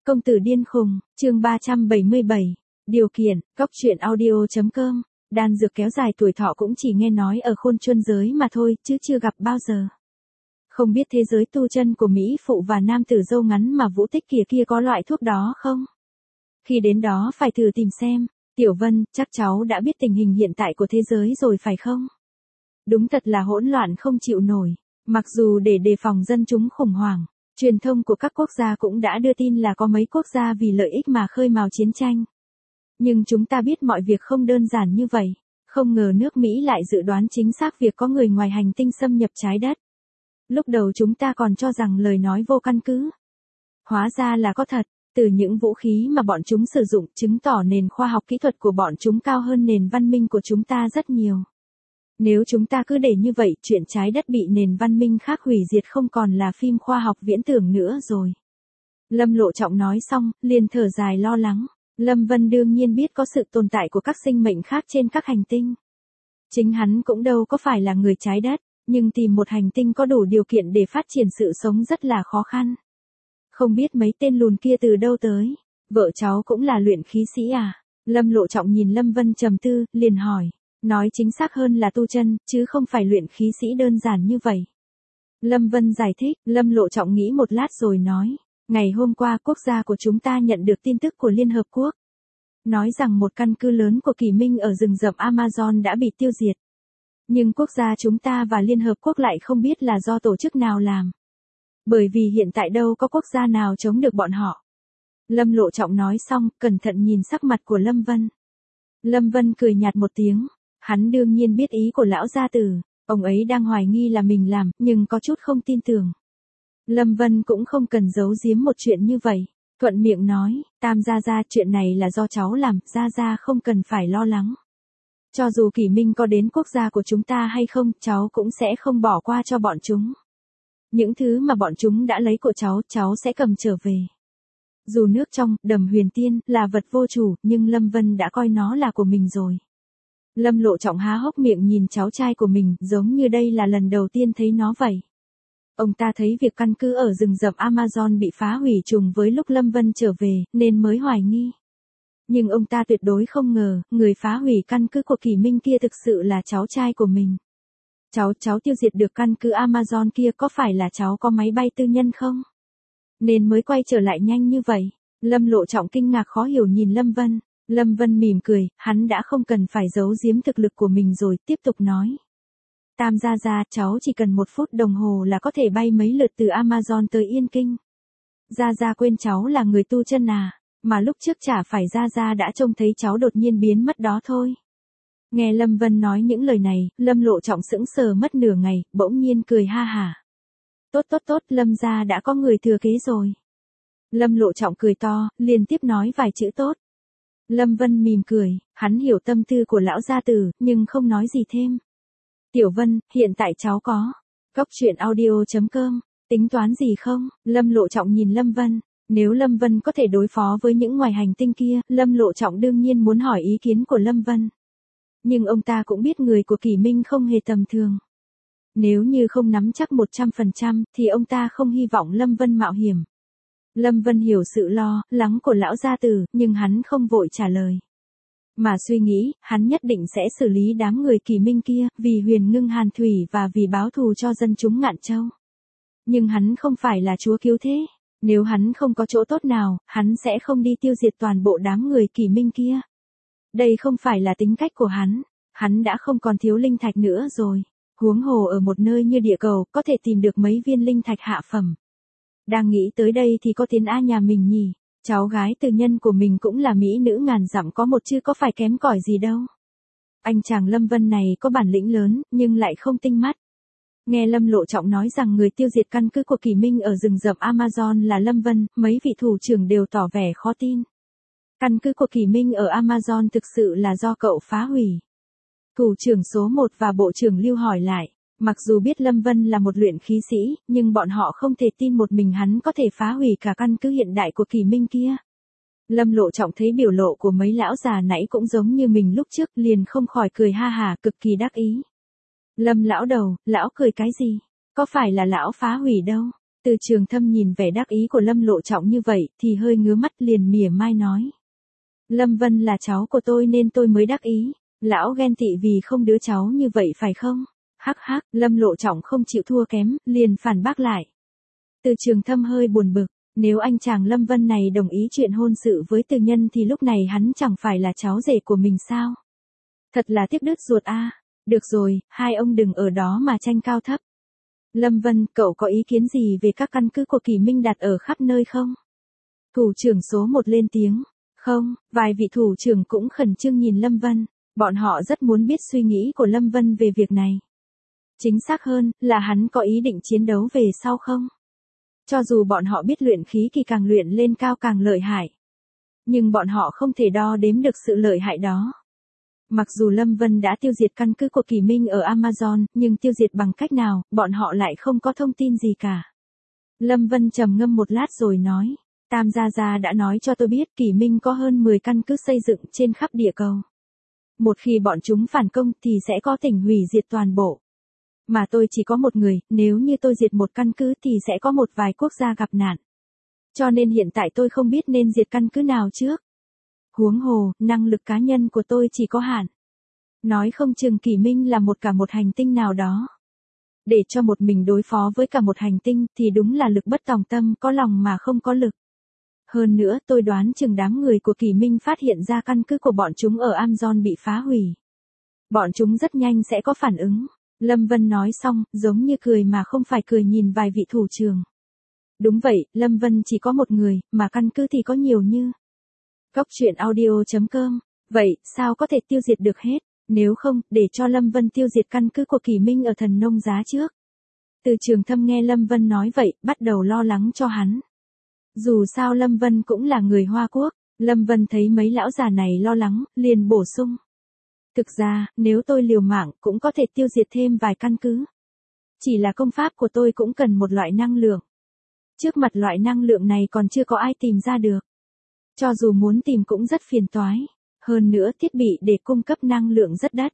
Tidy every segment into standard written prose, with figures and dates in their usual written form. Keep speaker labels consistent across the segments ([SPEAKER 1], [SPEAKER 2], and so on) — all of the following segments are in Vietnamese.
[SPEAKER 1] Công tử điên khùng, chương 377. Điều kiện, góc truyện audio.com. Đan dược kéo dài tuổi thọ cũng chỉ nghe nói ở khôn chuân giới mà thôi, chứ chưa gặp bao giờ. Không biết thế giới tu chân của Mỹ phụ và nam tử râu ngắn mà Vũ Tích kia có loại thuốc đó không? Khi đến đó phải thử tìm xem. Tiểu Vân, chắc cháu đã biết tình hình hiện tại của thế giới rồi phải không? Đúng thật là hỗn loạn không chịu nổi. Mặc dù để đề phòng dân chúng khủng hoảng, truyền thông của các quốc gia cũng đã đưa tin là có mấy quốc gia vì lợi ích mà khơi mào chiến tranh. Nhưng chúng ta biết mọi việc không đơn giản như vậy. Không ngờ nước Mỹ lại dự đoán chính xác việc có người ngoài hành tinh xâm nhập trái đất. Lúc đầu chúng ta còn cho rằng lời nói vô căn cứ. Hóa ra là có thật. Từ những vũ khí mà bọn chúng sử dụng chứng tỏ nền khoa học kỹ thuật của bọn chúng cao hơn nền văn minh của chúng ta rất nhiều. Nếu chúng ta cứ để như vậy, chuyện trái đất bị nền văn minh khác hủy diệt không còn là phim khoa học viễn tưởng nữa rồi. Lâm Lộ Trọng nói xong, liền thở dài lo lắng. Lâm Vân đương nhiên biết có sự tồn tại của các sinh mệnh khác trên các hành tinh. Chính hắn cũng đâu có phải là người trái đất, nhưng tìm một hành tinh có đủ điều kiện để phát triển sự sống rất là khó khăn. Không biết mấy tên lùn kia từ đâu tới, vợ cháu cũng là luyện khí sĩ à? Lâm Lộ Trọng nhìn Lâm Vân trầm tư, liền hỏi. Nói chính xác hơn là tu chân, chứ không phải luyện khí sĩ đơn giản như vậy. Lâm Vân giải thích, Lâm Lộ Trọng nghĩ một lát rồi nói. Ngày hôm qua quốc gia của chúng ta nhận được tin tức của Liên Hợp Quốc. Nói rằng một căn cứ lớn của Kỳ Minh ở rừng rậm Amazon đã bị tiêu diệt. Nhưng quốc gia chúng ta và Liên Hợp Quốc lại không biết là do tổ chức nào làm. Bởi vì hiện tại đâu có quốc gia nào chống được bọn họ. Lâm Lộ Trọng nói xong, cẩn thận nhìn sắc mặt của Lâm Vân. Lâm Vân cười nhạt một tiếng. Hắn đương nhiên biết ý của lão gia tử, ông ấy đang hoài nghi là mình làm, nhưng có chút không tin tưởng. Lâm Vân cũng không cần giấu giếm một chuyện như vậy, thuận miệng nói, Tam gia gia, chuyện này là do cháu làm, gia gia không cần phải lo lắng. Cho dù Kỷ Minh có đến quốc gia của chúng ta hay không, cháu cũng sẽ không bỏ qua cho bọn chúng. Những thứ mà bọn chúng đã lấy của cháu sẽ cầm trở về. Dù nước trong, đầm huyền tiên, là vật vô chủ, nhưng Lâm Vân đã coi nó là của mình rồi. Lâm Lộ Trọng há hốc miệng nhìn cháu trai của mình, giống như đây là lần đầu tiên thấy nó vậy. Ông ta thấy việc căn cứ ở rừng rậm Amazon bị phá hủy trùng với lúc Lâm Vân trở về, nên mới hoài nghi. Nhưng ông ta tuyệt đối không ngờ, người phá hủy căn cứ của Kỳ Minh kia thực sự là cháu trai của mình. Cháu tiêu diệt được căn cứ Amazon kia, có phải là cháu có máy bay tư nhân không? Nên mới quay trở lại nhanh như vậy. Lâm Lộ Trọng kinh ngạc khó hiểu nhìn Lâm Vân. Lâm Vân mỉm cười, hắn đã không cần phải giấu giếm thực lực của mình rồi, tiếp tục nói. Tam gia gia, cháu chỉ cần 1 phút đồng hồ là có thể bay mấy lượt từ Amazon tới Yên Kinh. Gia gia quên cháu là người tu chân à, mà lúc trước chả phải gia gia đã trông thấy cháu đột nhiên biến mất đó thôi. Nghe Lâm Vân nói những lời này, Lâm Lộ Trọng sững sờ mất nửa ngày, bỗng nhiên cười ha hả. Tốt, Lâm gia đã có người thừa kế rồi. Lâm Lộ Trọng cười to, liên tiếp nói vài chữ tốt. Lâm Vân mỉm cười, hắn hiểu tâm tư của lão gia tử, nhưng không nói gì thêm. Tiểu Vân, hiện tại cháu có góc truyện audio.com, tính toán gì không? Lâm Lộ Trọng nhìn Lâm Vân. Nếu Lâm Vân có thể đối phó với những ngoài hành tinh kia, Lâm Lộ Trọng đương nhiên muốn hỏi ý kiến của Lâm Vân. Nhưng ông ta cũng biết người của Kỳ Minh không hề tầm thường. Nếu như không nắm chắc 100%, thì ông ta không hy vọng Lâm Vân mạo hiểm. Lâm Vân hiểu sự lo lắng của lão gia tử, nhưng hắn không vội trả lời. Mà suy nghĩ, hắn nhất định sẽ xử lý đám người Kỳ Minh kia, vì Huyền Ngưng Hàn Thủy và vì báo thù cho dân chúng Ngạn Châu. Nhưng hắn không phải là chúa cứu thế. Nếu hắn không có chỗ tốt nào, hắn sẽ không đi tiêu diệt toàn bộ đám người Kỳ Minh kia. Đây không phải là tính cách của hắn đã không còn thiếu linh thạch nữa rồi. Huống hồ ở một nơi như địa cầu, có thể tìm được mấy viên linh thạch hạ phẩm. Đang nghĩ tới đây thì có tiếng A nhà mình nhỉ, cháu gái tư nhân của mình cũng là mỹ nữ ngàn dặm có một chứ có phải kém cỏi gì đâu. Anh chàng Lâm Vân này có bản lĩnh lớn, nhưng lại không tinh mắt. Nghe Lâm Lộ Trọng nói rằng người tiêu diệt căn cứ của Kỳ Minh ở rừng rậm Amazon là Lâm Vân, mấy vị thủ trưởng đều tỏ vẻ khó tin. Căn cứ của Kỳ Minh ở Amazon thực sự là do cậu phá hủy. Thủ trưởng số 1 và bộ trưởng Lưu hỏi lại. Mặc dù biết Lâm Vân là một luyện khí sĩ, nhưng bọn họ không thể tin một mình hắn có thể phá hủy cả căn cứ hiện đại của Kỳ Minh kia. Lâm Lộ Trọng thấy biểu lộ của mấy lão già nãy cũng giống như mình lúc trước, liền không khỏi cười ha hả, cực kỳ đắc ý. Lâm lão đầu, lão cười cái gì? Có phải là lão phá hủy đâu? Từ Trường Thâm nhìn vẻ đắc ý của Lâm Lộ Trọng như vậy thì hơi ngứa mắt, liền mỉa mai nói. Lâm Vân là cháu của tôi nên tôi mới đắc ý. Lão ghen tị vì không đứa cháu như vậy phải không? Hắc hắc, Lâm Lộ Trọng không chịu thua kém, liền phản bác lại. Từ Trường Thâm hơi buồn bực, nếu anh chàng Lâm Vân này đồng ý chuyện hôn sự với Từ Nhân thì lúc này hắn chẳng phải là cháu rể của mình sao? Thật là tiếc đứt ruột a. Được rồi, hai ông đừng ở đó mà tranh cao thấp. Lâm Vân, cậu có ý kiến gì về các căn cứ của Kỳ Minh đặt ở khắp nơi không? Thủ trưởng số 1 lên tiếng. Không, vài vị thủ trưởng cũng khẩn trương nhìn Lâm Vân. Bọn họ rất muốn biết suy nghĩ của Lâm Vân về việc này. Chính xác hơn, là hắn có ý định chiến đấu về sau không? Cho dù bọn họ biết luyện khí kỳ càng luyện lên cao càng lợi hại. Nhưng bọn họ không thể đo đếm được sự lợi hại đó. Mặc dù Lâm Vân đã tiêu diệt căn cứ của Kỳ Minh ở Amazon, nhưng tiêu diệt bằng cách nào, bọn họ lại không có thông tin gì cả. Lâm Vân trầm ngâm một lát rồi nói. Tam Gia Gia đã nói cho tôi biết Kỳ Minh có hơn 10 căn cứ xây dựng trên khắp địa cầu. Một khi bọn chúng phản công thì sẽ có tình hủy diệt toàn bộ. Mà tôi chỉ có một người, nếu như tôi diệt một căn cứ thì sẽ có một vài quốc gia gặp nạn. Cho nên hiện tại tôi không biết nên diệt căn cứ nào trước. Huống hồ, năng lực cá nhân của tôi chỉ có hạn. Nói không chừng Kỳ Minh là cả một hành tinh nào đó. Để cho một mình đối phó với cả một hành tinh thì đúng là lực bất tòng tâm, có lòng mà không có lực. Hơn nữa tôi đoán chừng đám người của Kỳ Minh phát hiện ra căn cứ của bọn chúng ở Amazon bị phá hủy. Bọn chúng rất nhanh sẽ có phản ứng. Lâm Vân nói xong, giống như cười mà không phải cười nhìn vài vị thủ trưởng. Đúng vậy, Lâm Vân chỉ có một người, mà căn cứ thì có nhiều như. Cóc truyện audio.com. Vậy, sao có thể tiêu diệt được hết? Nếu không, để cho Lâm Vân tiêu diệt căn cứ của Kỳ Minh ở Thần Nông Giá trước. Từ Trường Thâm nghe Lâm Vân nói vậy, bắt đầu lo lắng cho hắn. Dù sao Lâm Vân cũng là người Hoa Quốc, Lâm Vân thấy mấy lão già này lo lắng, liền bổ sung. Thực ra, nếu tôi liều mạng cũng có thể tiêu diệt thêm vài căn cứ. Chỉ là công pháp của tôi cũng cần một loại năng lượng. Trước mặt loại năng lượng này còn chưa có ai tìm ra được. Cho dù muốn tìm cũng rất phiền toái. Hơn nữa thiết bị để cung cấp năng lượng rất đắt.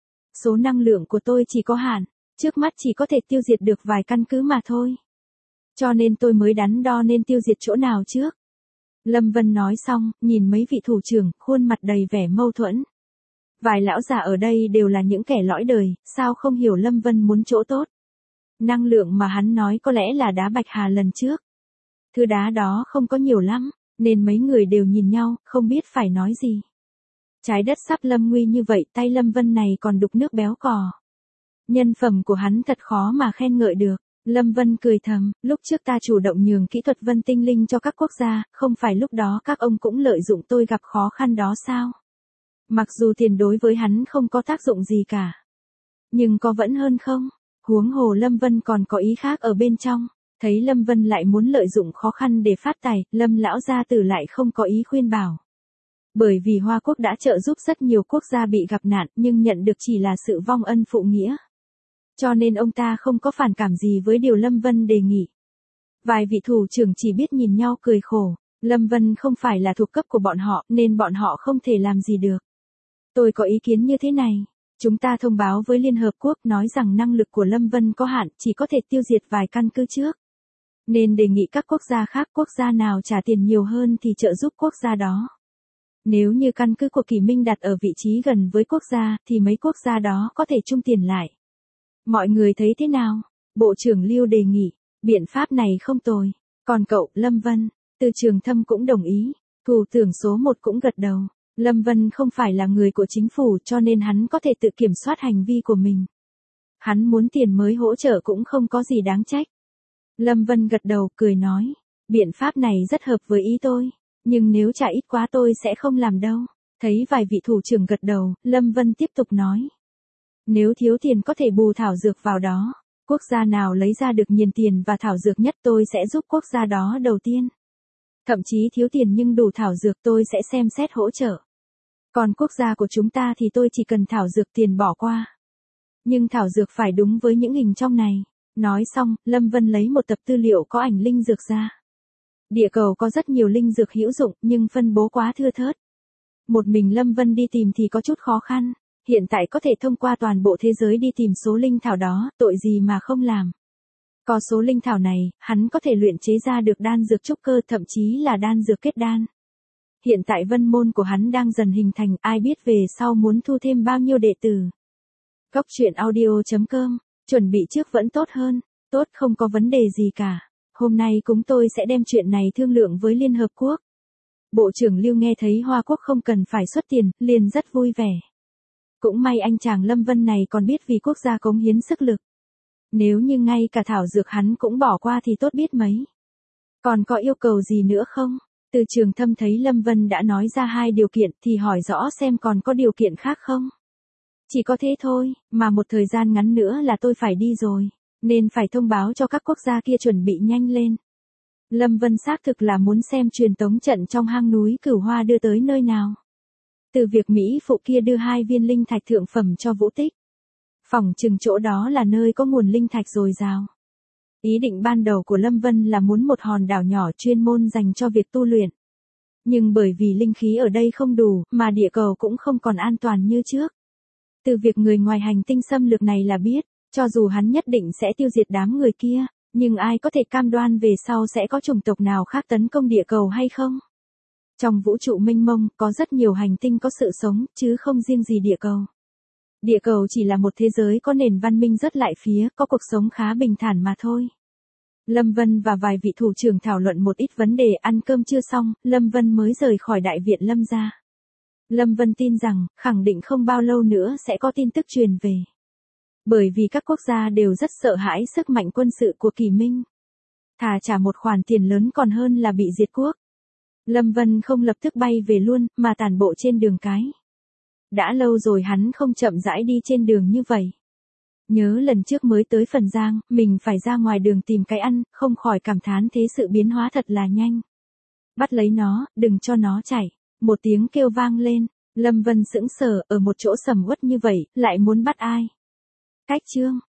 [SPEAKER 1] Số năng lượng của tôi chỉ có hạn, trước mắt chỉ có thể tiêu diệt được vài căn cứ mà thôi. Cho nên tôi mới đắn đo nên tiêu diệt chỗ nào trước. Lâm Vân nói xong, nhìn mấy vị thủ trưởng, khuôn mặt đầy vẻ mâu thuẫn. Vài lão già ở đây đều là những kẻ lõi đời, sao không hiểu Lâm Vân muốn chỗ tốt. Năng lượng mà hắn nói có lẽ là đá bạch hà lần trước. Thứ đá đó không có nhiều lắm, nên mấy người đều nhìn nhau, không biết phải nói gì. Trái đất sắp lâm nguy như vậy, tay Lâm Vân này còn đục nước béo cò. Nhân phẩm của hắn thật khó mà khen ngợi được. Lâm Vân cười thầm, lúc trước ta chủ động nhường kỹ thuật vân tinh linh cho các quốc gia, không phải lúc đó các ông cũng lợi dụng tôi gặp khó khăn đó sao? Mặc dù tiền đối với hắn không có tác dụng gì cả. Nhưng có vẫn hơn không? Huống hồ Lâm Vân còn có ý khác ở bên trong. Thấy Lâm Vân lại muốn lợi dụng khó khăn để phát tài, Lâm lão gia tử lại không có ý khuyên bảo. Bởi vì Hoa Quốc đã trợ giúp rất nhiều quốc gia bị gặp nạn nhưng nhận được chỉ là sự vong ân phụ nghĩa. Cho nên ông ta không có phản cảm gì với điều Lâm Vân đề nghị. Vài vị thủ trưởng chỉ biết nhìn nhau cười khổ. Lâm Vân không phải là thuộc cấp của bọn họ nên bọn họ không thể làm gì được. Tôi có ý kiến như thế này. Chúng ta thông báo với Liên Hợp Quốc nói rằng năng lực của Lâm Vân có hạn, chỉ có thể tiêu diệt vài căn cứ trước. Nên đề nghị các quốc gia khác, quốc gia nào trả tiền nhiều hơn thì trợ giúp quốc gia đó. Nếu như căn cứ của Kỳ Minh đặt ở vị trí gần với quốc gia thì mấy quốc gia đó có thể chung tiền lại. Mọi người thấy thế nào? Bộ trưởng Lưu đề nghị, biện pháp này không tồi. Còn cậu, Lâm Vân, Từ Trường Thâm cũng đồng ý. Thủ trưởng số 1 cũng gật đầu. Lâm Vân không phải là người của chính phủ cho nên hắn có thể tự kiểm soát hành vi của mình. Hắn muốn tiền mới hỗ trợ cũng không có gì đáng trách. Lâm Vân gật đầu cười nói, biện pháp này rất hợp với ý tôi, nhưng nếu trả ít quá tôi sẽ không làm đâu. Thấy vài vị thủ trưởng gật đầu, Lâm Vân tiếp tục nói. Nếu thiếu tiền có thể bù thảo dược vào đó, quốc gia nào lấy ra được nhiều tiền và thảo dược nhất tôi sẽ giúp quốc gia đó đầu tiên. Thậm chí thiếu tiền nhưng đủ thảo dược tôi sẽ xem xét hỗ trợ. Còn quốc gia của chúng ta thì tôi chỉ cần thảo dược tiền bỏ qua. Nhưng thảo dược phải đúng với những hình trong này. Nói xong, Lâm Vân lấy một tập tư liệu có ảnh linh dược ra. Địa cầu có rất nhiều linh dược hữu dụng nhưng phân bố quá thưa thớt. Một mình Lâm Vân đi tìm thì có chút khó khăn. Hiện tại có thể thông qua toàn bộ thế giới đi tìm số linh thảo đó, tội gì mà không làm. Có số linh thảo này, hắn có thể luyện chế ra được đan dược trúc cơ, thậm chí là đan dược kết đan. Hiện tại vân môn của hắn đang dần hình thành, ai biết về sau muốn thu thêm bao nhiêu đệ tử. Góc truyện audio.com, chuẩn bị trước vẫn tốt hơn, tốt không có vấn đề gì cả. Hôm nay chúng tôi sẽ đem chuyện này thương lượng với Liên Hợp Quốc. Bộ trưởng Lưu nghe thấy Hoa Quốc không cần phải xuất tiền, liền rất vui vẻ. Cũng may anh chàng Lâm Vân này còn biết vì quốc gia cống hiến sức lực. Nếu như ngay cả thảo dược hắn cũng bỏ qua thì tốt biết mấy. Còn có yêu cầu gì nữa không? Từ Trường Thâm thấy Lâm Vân đã nói ra 2 điều kiện thì hỏi rõ xem còn có điều kiện khác không. Chỉ có thế thôi, mà một thời gian ngắn nữa là tôi phải đi rồi, nên phải thông báo cho các quốc gia kia chuẩn bị nhanh lên. Lâm Vân xác thực là muốn xem truyền tống trận trong hang núi Cửu Hoa đưa tới nơi nào. Từ việc Mỹ phụ kia đưa 2 viên linh thạch thượng phẩm cho Vũ Tích. Phỏng chừng chỗ đó là nơi có nguồn linh thạch dồi dào. Ý định ban đầu của Lâm Vân là muốn một hòn đảo nhỏ chuyên môn dành cho việc tu luyện. Nhưng bởi vì linh khí ở đây không đủ, mà địa cầu cũng không còn an toàn như trước. Từ việc người ngoài hành tinh xâm lược này là biết, cho dù hắn nhất định sẽ tiêu diệt đám người kia, nhưng ai có thể cam đoan về sau sẽ có chủng tộc nào khác tấn công địa cầu hay không? Trong vũ trụ mênh mông, có rất nhiều hành tinh có sự sống, chứ không riêng gì địa cầu. Địa cầu chỉ là một thế giới có nền văn minh rất lại phía, có cuộc sống khá bình thản mà thôi. Lâm Vân và vài vị thủ trưởng thảo luận một ít vấn đề, ăn cơm chưa xong, Lâm Vân mới rời khỏi đại viện Lâm gia. Lâm Vân tin rằng, khẳng định không bao lâu nữa sẽ có tin tức truyền về. Bởi vì các quốc gia đều rất sợ hãi sức mạnh quân sự của Kỳ Minh. Thà trả một khoản tiền lớn còn hơn là bị diệt quốc. Lâm Vân không lập tức bay về luôn, mà tản bộ trên đường cái. Đã lâu rồi hắn không chậm rãi đi trên đường như vậy. Nhớ lần trước mới tới Phần Giang, mình phải ra ngoài đường tìm cái ăn, không khỏi cảm thán thế sự biến hóa thật là nhanh. Bắt lấy nó, đừng cho nó chạy. Một tiếng kêu vang lên, Lâm Vân sững sờ, ở một chỗ sầm uất như vậy, lại muốn bắt ai? Cách chương.